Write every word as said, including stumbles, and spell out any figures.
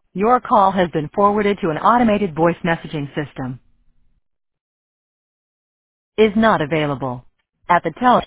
Your call has been forwarded to an automated voice messaging system. Is not available. At the tone.